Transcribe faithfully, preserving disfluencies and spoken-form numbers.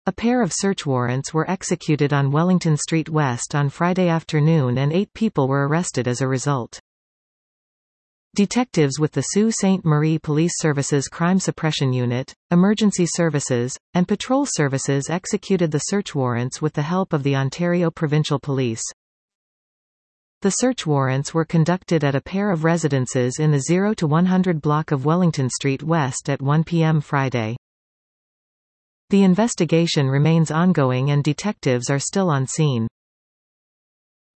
A pair of search warrants were executed on Wellington Street West on Friday afternoon and eight people were arrested as a result. Detectives with the Sault Ste. Marie Police Services Crime Suppression Unit, Emergency Services, and Patrol Services executed the search warrants with the help of the Ontario Provincial Police. The search warrants were conducted at a pair of residences in the zero to one hundred block of Wellington Street West at one p m Friday. The investigation remains ongoing and detectives are still on scene.